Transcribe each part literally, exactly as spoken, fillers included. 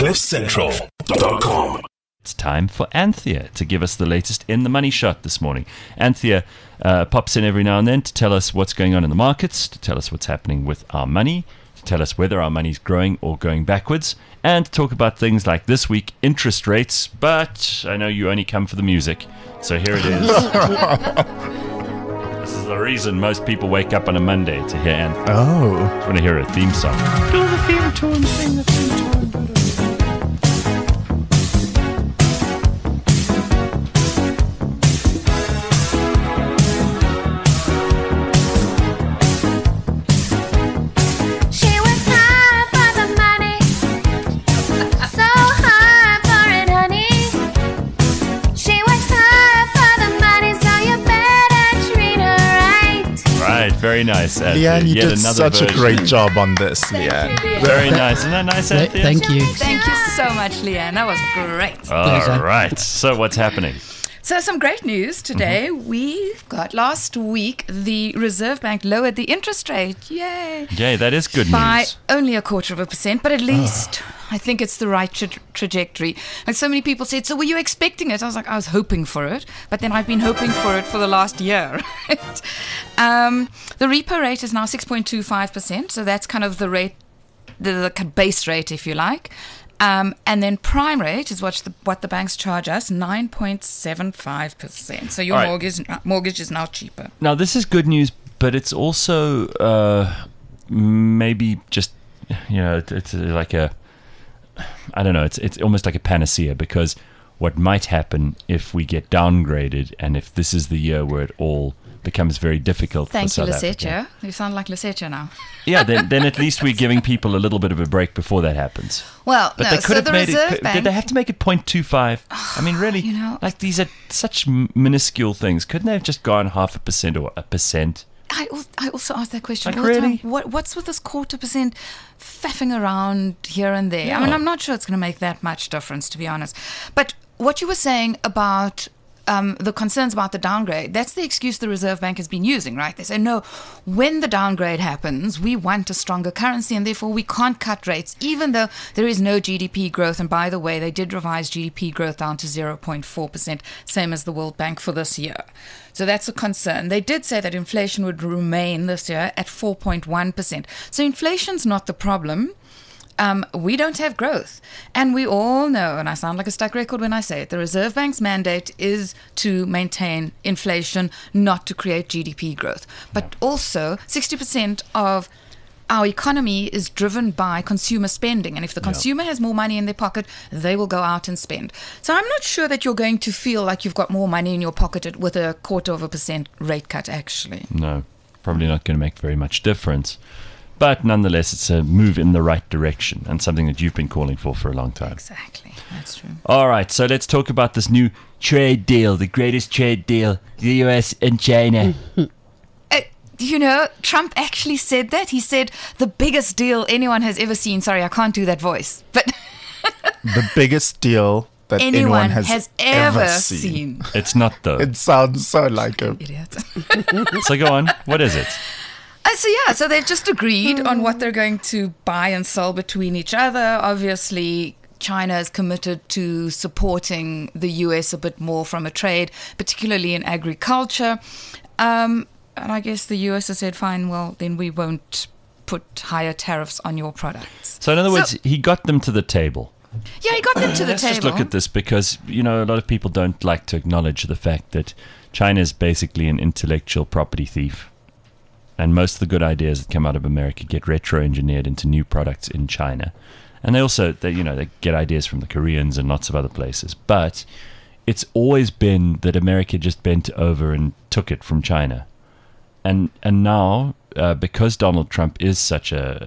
cliff central dot com. It's time for Anthea to give us the latest in the money shot this morning. Anthea uh, pops in every now and then to tell us what's going on in the markets, to tell us what's happening with our money, to tell us whether our money's growing or going backwards, and to talk about things like this week, interest rates. But I know you only come for the music, so here it is. This is the reason most people wake up on a Monday to hear Anthea. Oh. I just want to hear a theme song. Do the theme tune, sing the theme tune. Very nice, Anthea. Leanne, you Yet did another such a version. great job on this, Leanne. Very nice. Isn't that nice, Anthea? Thank you. Thank you so much, Leanne. That was great. All right. So what's happening? So some great news today. Mm-hmm. We got last week the Reserve Bank lowered the interest rate. Yay. Yay, that is good by news. By only a quarter of a percent, but at least I think it's the right tra- trajectory. And so many people said, so were you expecting it? I was like, I was hoping for it, but then I've been hoping for it for the last year. Right? Um, the repo rate is now six point two five percent, so that's kind of the rate, the, the base rate, if you like. Um, and then prime rate is what the, what the banks charge us, nine point seven five percent. So your right. mortgage mortgage is now cheaper. Now, this is good news, but it's also uh, maybe just, you know, it's, it's like a, I don't know, it's it's almost like a panacea, because what might happen if we get downgraded and if this is the year where it all becomes very difficult Thank for you, South Africa. Lucetia. You sound like Lucetia now. Yeah, then, then at least we're giving people a little bit of a break before that happens. Well, but no, they could so have the made Reserve it. Bank, Did they have to make it zero point two five? I mean, really, you know, like these are such minuscule things. Couldn't they have just gone half a percent or a percent? I also, I also asked that question Like, all the really? time. What, what's with this quarter percent faffing around here and there? Yeah. I mean, I'm not sure it's going to make that much difference, to be honest. But what you were saying about um, the concerns about the downgrade, that's the excuse the Reserve Bank has been using, right? They say, no, when the downgrade happens, we want a stronger currency and therefore we can't cut rates, even though there is no G D P growth. And by the way, they did revise G D P growth down to zero point four percent, same as the World Bank for this year. So that's a concern. They did say that inflation would remain this year at four point one percent. So inflation's not the problem. Um, we don't have growth. And we all know, and I sound like a stuck record when I say it, the Reserve Bank's mandate is to maintain inflation, not to create G D P growth. But also, sixty percent of our economy is driven by consumer spending. And if the consumer yeah. has more money in their pocket, they will go out and spend. So I'm not sure that you're going to feel like you've got more money in your pocket with a quarter of a percent rate cut, actually. No, probably not going to make very much difference. But nonetheless, it's a move in the right direction and something that you've been calling for for a long time. Exactly. That's true. All right. So let's talk about this new trade deal, the greatest trade deal, the U S and China. uh, you know, Trump actually said that. He said the biggest deal anyone has ever seen. Sorry, I can't do that voice. But the biggest deal that anyone, anyone has, has ever, ever seen. seen. It's not, though. It sounds so like a... Idiot. So go on. What is it? Uh, so yeah, so they've just agreed on what they're going to buy and sell between each other. Obviously, China is committed to supporting the U S a bit more from a trade, particularly in agriculture. Um, and I guess the U S has said, fine, well, then we won't put higher tariffs on your products. So in other So- words, he got them to the table. Yeah, he got them to the Let's table. just look at this because, you know, a lot of people don't like to acknowledge the fact that China is basically an intellectual property thief. And most of the good ideas that come out of America get retro-engineered into new products in China. And they also, they, you know, they get ideas from the Koreans and lots of other places. But it's always been that America just bent over and took it from China. And and now, uh, because Donald Trump is such a...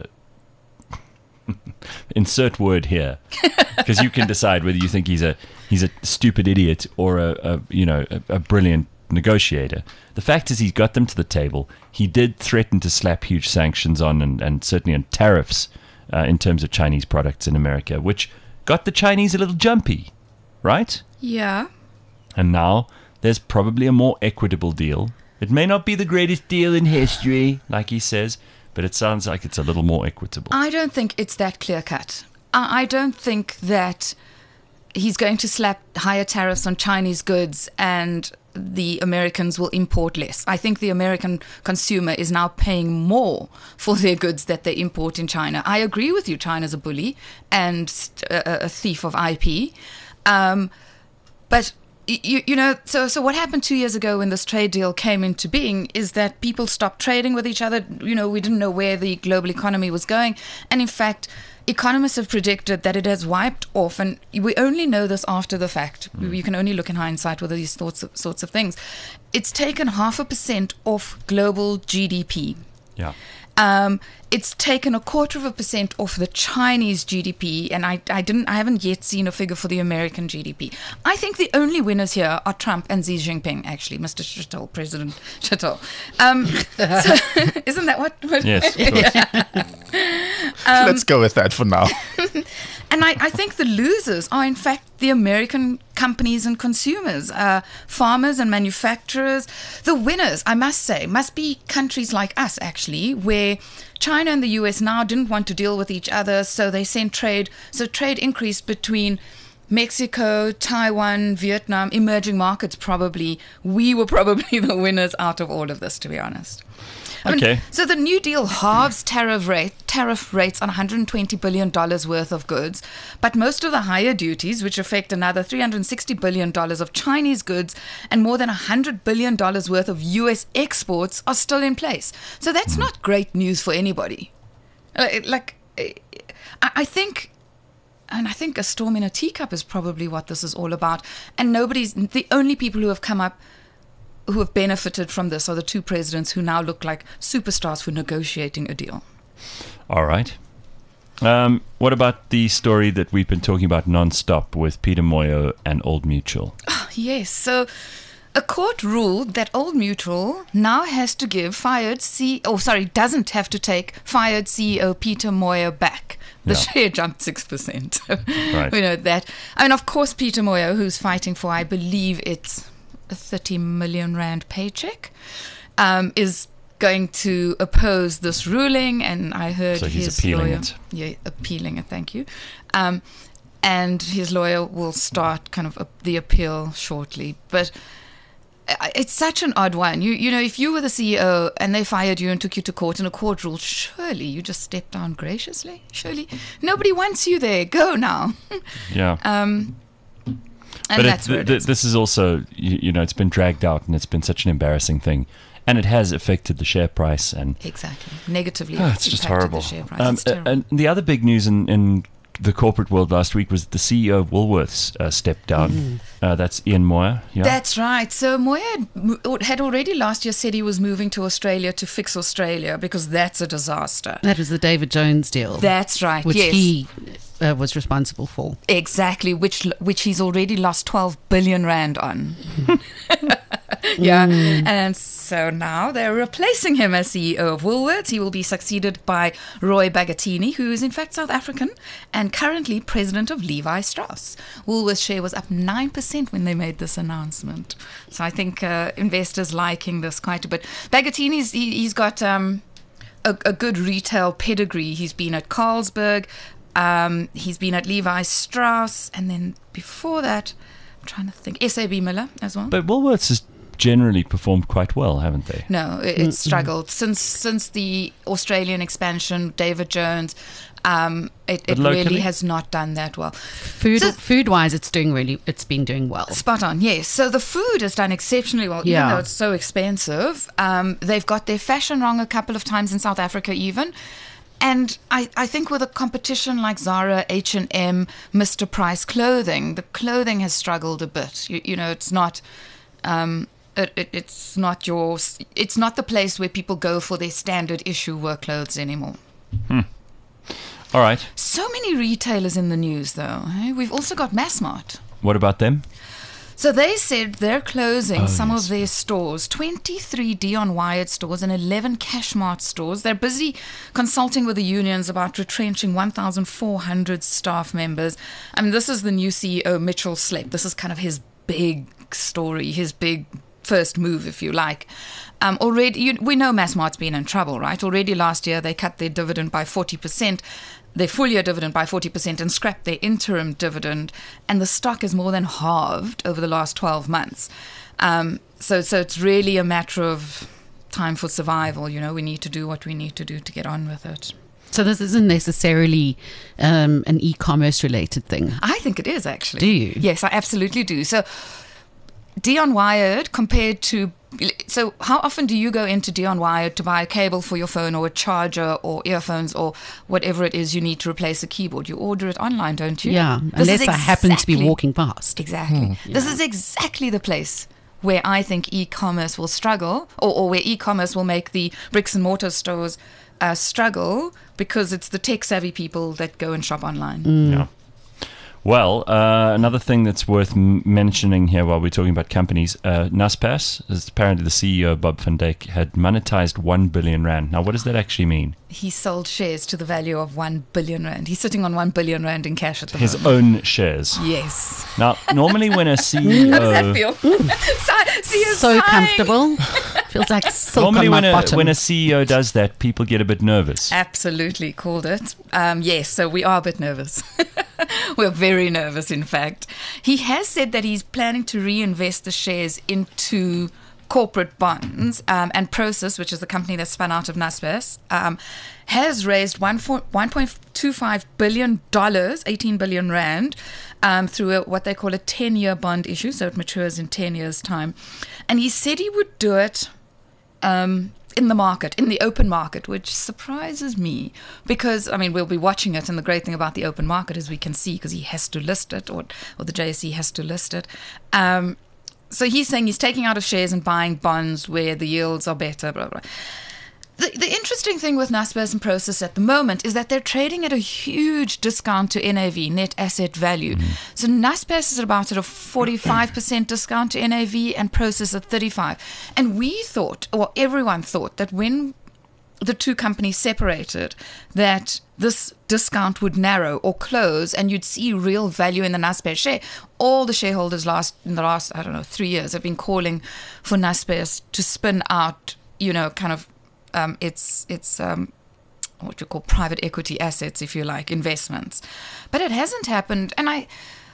insert word here, because you can decide whether you think he's a he's a stupid idiot or a, a you know a, a brilliant negotiator. The fact is, he got them to the table. He did threaten to slap huge sanctions on and, and certainly on tariffs uh, in terms of Chinese products in America, which got the Chinese a little jumpy, right? Yeah. And now there's probably a more equitable deal. It may not be the greatest deal in history, like he says, but it sounds like it's a little more equitable. I don't think it's that clear cut. I, I don't think that he's going to slap higher tariffs on Chinese goods and the Americans will import less. I think the American consumer is now paying more for their goods that they import in China. I agree with you. China's a bully and a, a thief of I P. Um, but You, you know, so so what happened two years ago when this trade deal came into being is that people stopped trading with each other. You know, we didn't know where the global economy was going. And in fact, economists have predicted that it has wiped off. And we only know this after the fact. Mm. You can only look in hindsight with these sorts of, sorts of things. It's taken half a percent off global G D P. Yeah. Um, it's taken a quarter of a percent off the Chinese G D P, and I, I didn't, I haven't yet seen a figure for the American G D P. I think the only winners here are Trump and Xi Jinping. Actually, Mister Chittle, President Chittle. Um, so, isn't that what? what yes. Of course. um, Let's go with that for now. And I, I think the losers are, in fact, the American companies and consumers, uh, farmers and manufacturers. The winners, I must say, must be countries like us, actually, where China and the U S now didn't want to deal with each other, so they sent trade. So trade increased between Mexico, Taiwan, Vietnam, emerging markets probably. We were probably the winners out of all of this, to be honest. I mean, okay. So the New Deal halves tariff rate tariff rates on one hundred twenty billion dollars worth of goods, but most of the higher duties, which affect another three hundred sixty billion dollars of Chinese goods and more than one hundred billion dollars worth of U S exports, are still in place. So that's mm. not great news for anybody. Like, I think... And I think a storm in a teacup is probably what this is all about. And nobody's... The only people who have come up who have benefited from this are the two presidents who now look like superstars for negotiating a deal. All right. Um, what about the story that we've been talking about nonstop with Peter Moyo and Old Mutual? Oh, yes. So a court ruled that Old Mutual now has to give fired C... Oh, sorry, doesn't have to take fired C E O Peter Moyo back. The yeah. share jumped six percent. Right. We know that. I mean, of course, Peter Moyo, who's fighting for, I believe it's a thirty million rand paycheck, um, is going to oppose this ruling. And I heard so he's his appealing lawyer, it. Yeah, appealing it. Thank you. Um, and his lawyer will start kind of a, the appeal shortly. But it's such an odd one. You you know, if you were the C E O and they fired you and took you to court and a court ruled, surely you just step down graciously. Surely nobody wants you there. Go now. Yeah. Um. And but that's it, where it th- is. this is also, you, you know, it's been dragged out and it's been such an embarrassing thing. And it has affected the share price. And exactly. Negatively. oh, it's just horrible. The share price. Um, it's terrible. And the other big news in, in the corporate world last week was the C E O of Woolworths uh, stepped down. Mm. Uh, that's Ian Moyer. Yeah. That's right. So Moyer had, had already last year said he was moving to Australia to fix Australia because that's a disaster. That was the David Jones deal. That's right. Which yes. he uh, was responsible for. Exactly. Which which he's already lost twelve billion rand on. Yeah. Mm. And so now they're replacing him as C E O of Woolworths. He will be succeeded by Roy Bagattini, who is in fact South African and currently president of Levi Strauss. Woolworths share was up nine percent when they made this announcement. So I think uh, investors liking this quite a bit. Bagattini's, he, he's got um, a, a good retail pedigree. He's been at Carlsberg. Um, he's been at Levi Strauss. And then before that, I'm trying to think, S A B Miller as well. But Woolworths has generally performed quite well, haven't they? No, it, it's struggled. Since since the Australian expansion, David Jones, um, it, it really has not done that well. Food so, food wise, it's doing really, it's been doing well. Spot on, yes. So the food has done exceptionally well, yeah. even though it's so expensive. Um, they've got their fashion wrong a couple of times in South Africa even. And I, I think with a competition like Zara, H and M, Mister Price clothing, the clothing has struggled a bit. You, you know, it's not... Um, It, it, it's not your. It's not the place where people go for their standard issue work clothes anymore. Hmm. All right. So many retailers in the news, though. Eh? We've also got Massmart. What about them? So they said they're closing oh, some yes. of their stores, twenty-three Dion Wyatt stores and eleven Cashmart stores. They're busy consulting with the unions about retrenching one thousand four hundred staff members. I mean, this is the new C E O, Mitchell Slepp. This is kind of his big story, his big first move, if you like. Um, already, you, we know Massmart's been in trouble, right? Already last year, they cut their dividend by forty percent. their full year dividend by forty percent and scrapped their interim dividend, and the stock has more than halved over the last twelve months. Um, so, so it's really a matter of time for survival. You know, we need to do what we need to do to get on with it. So this isn't necessarily um, an e-commerce related thing. I think it is, actually. Do you? Yes, I absolutely do. So Dion Wired compared to... So how often do you go into Dion Wired to buy a cable for your phone or a charger or earphones or whatever it is you need to replace a keyboard? You order it online, don't you? Yeah, This is unless I happen to be exactly- walking past. Exactly. This is exactly the place where I think e-commerce will struggle, or, or where e-commerce will make the bricks and mortar stores uh, struggle, because it's the tech-savvy people that go and shop online. Yeah. Well, uh, another thing that's worth m- mentioning here while we're talking about companies, uh, Naspers, is apparently the C E O, Bob van Dijk, had monetized one billion rand. Now, what does that actually mean? He sold shares to the value of one billion rand. He's sitting on one billion rand in cash at the His moment. own shares. Yes. Now, normally when a C E O... How does that feel? Si- see you So sighing. comfortable. Feels like silk Normally on my when a, bottom. when a C E O does that, people get a bit nervous. Absolutely called it. Um, yes, so we are a bit nervous. We're very nervous, in fact. He has said that he's planning to reinvest the shares into corporate bonds, um, and Prosus, which is the company that spun out of Naspers, um, has raised one point two five billion dollars, eighteen billion rand, um, through a, what they call a ten-year bond issue, so it matures in ten years' time. And he said he would do it um, in the market, in the open market, which surprises me because, I mean, we'll be watching it, and the great thing about the open market is we can see, because he has to list it, or, or the J S E has to list it. Um, so he's saying he's taking out of shares and buying bonds where the yields are better, blah, blah. The, the interesting thing with Naspers and Prosus at the moment is that they're trading at a huge discount to N A V, net asset value. Mm. So Naspers is about at a forty-five percent discount to N A V and Prosus at thirty-five. And we thought, or everyone thought, that when the two companies separated, that this discount would narrow or close and you'd see real value in the Naspers share. All the shareholders last in the last, I don't know, three years have been calling for Naspers to spin out, you know, kind of Um, it's it's um, what you call private equity assets, if you like, investments, but it hasn't happened, and I,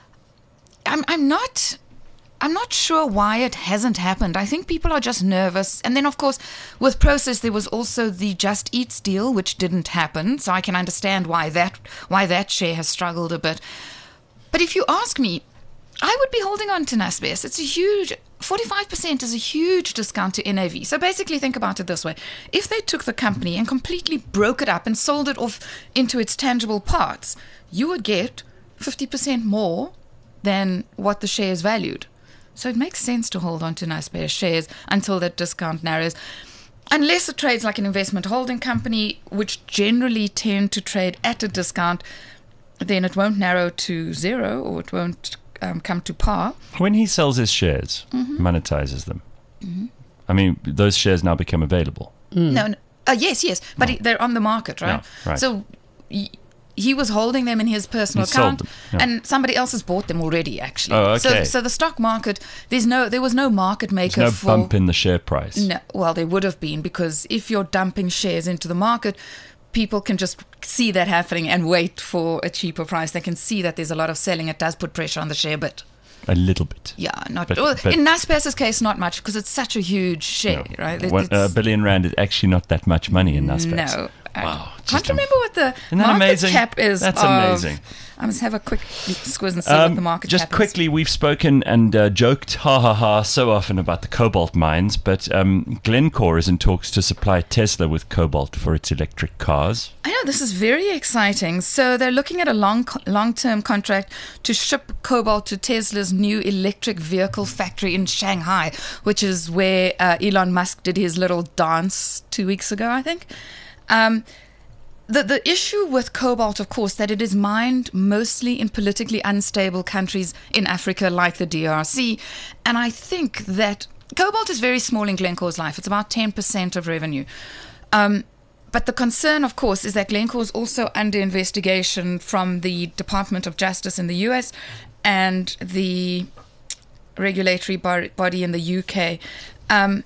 I'm I'm not, I'm not sure why it hasn't happened. I think people are just nervous, and then of course with Prosus there was also the Just Eats deal, which didn't happen, so I can understand why that why that share has struggled a bit. But if you ask me, I would be holding on to Naspers. It's a huge, forty-five percent is a huge discount to N A V. So basically think about it this way. If they took the company and completely broke it up and sold it off into its tangible parts, you would get fifty percent more than what the share is valued. So it makes sense to hold on to Naspers shares until that discount narrows. Unless it trades like an investment holding company, which generally tend to trade at a discount, then it won't narrow to zero, or it won't um, come to par. When he sells his shares, Mm-hmm. monetizes them, mm-hmm. I mean, those shares now become available. No, no. Uh, yes, yes, but he, they're on the market, right? Yeah, right. So he, he was holding them in his personal He sold account, them, yeah. and somebody else has bought them already. Actually, Oh, so okay. so the stock market, there's no there was no market maker There's no for bump in the share price. no. Well, there would have been, because if you're dumping shares into the market, people can just see that happening and wait for a cheaper price. They can see that there's a lot of selling. It does put pressure on the share, but. A little bit. Yeah, not But- well, but- in Naspers' case, not much, because it's such a huge share, No. right? It- One- a it's- billion rand is actually not that much money in Naspers. No. I Wow, can't just a- remember what the Isn't that market amazing? cap is. That's of- amazing. I must have a quick squiz and see what the market just cap is. quickly, we've spoken and uh, joked, ha ha ha, so often about the cobalt mines, but um, Glencore is in talks to supply Tesla with cobalt for its electric cars. I know, this is very exciting. So they're looking at a long, long-term contract to ship cobalt to Tesla's new electric vehicle factory in Shanghai, which is where uh, Elon Musk did his little dance two weeks ago, I think. Um, The the issue with cobalt, of course, that it is mined mostly in politically unstable countries in Africa like the D R C. And I think that cobalt is very small in Glencore's life. It's about ten percent of revenue. Um, but the concern, of course, is that Glencore is also under investigation from the Department of Justice in the U S and the regulatory bar- body in the U K. Um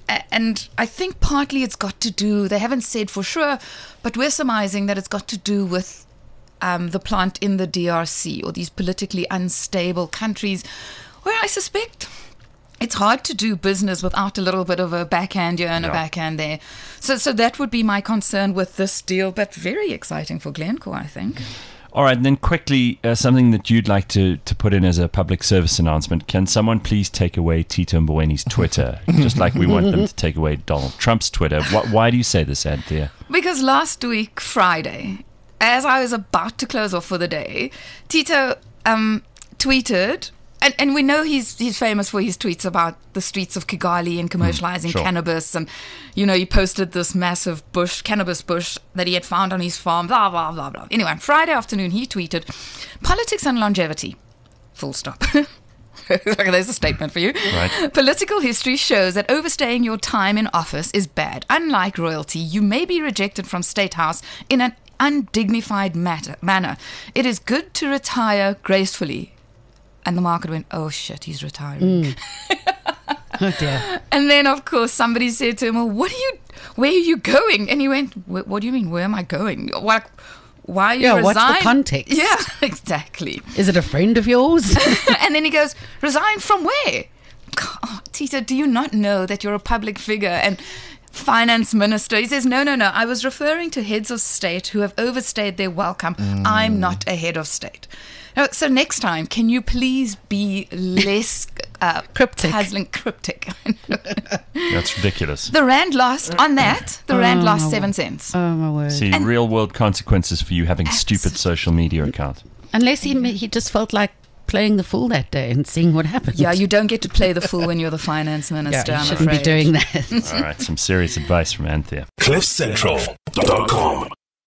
And I think partly it's got to do, they haven't said for sure, but we're surmising that it's got to do with um, the plant in the D R C, or these politically unstable countries, where I suspect it's hard to do business without a little bit of a backhand here and Yeah. a backhand there. So, so that would be my concern with this deal, but very exciting for Glencore, I think. All right, and then quickly, uh, something that you'd like to, to put in as a public service announcement. Can someone please take away Tito Mbowene's Twitter, just like we want them to take away Donald Trump's Twitter? Why, why do you say this, Anthea? Because last week, Friday, as I was about to close off for the day, Tito um, tweeted, and, and we know he's he's famous for his tweets about the streets of Kigali and commercializing Mm, sure. cannabis. And, you know, he posted this massive bush, cannabis bush that he had found on his farm, blah, blah, blah, blah. Anyway, on Friday afternoon, he tweeted, politics and longevity, full stop. There's a statement for you. Right. Political history shows that overstaying your time in office is bad. Unlike royalty, you may be rejected from State House in an undignified matter, manner. It is good to retire gracefully. And the market went, oh shit, he's retiring. Oh dear. And then, of course, somebody said to him, well, what are you, where are you going? And he went, "Wh- what do you mean, where am I going? Like, why are you Yeah, what's the resign-" context? Yeah, exactly. Is it a friend of yours? And then he goes, resign from where? Oh, Tito, do you not know that you're a public figure and finance minister? He says, no, no, no. I was referring to heads of state who have overstayed their welcome. I'm not a head of state. Now, so next time, can you please be less uh, Cryptic. puzzling, cryptic? That's ridiculous. The rand lost, on that, the rand Oh, lost my seven word. cents. Oh my word. See, And- real world consequences for you having stupid social media account. Unless he he just felt like playing the fool that day and seeing what happened. Yeah, you don't get to play the fool when you're the finance minister, Yeah, you I'm shouldn't afraid. be doing that. All right, some serious advice from Anthea. cliff central dot com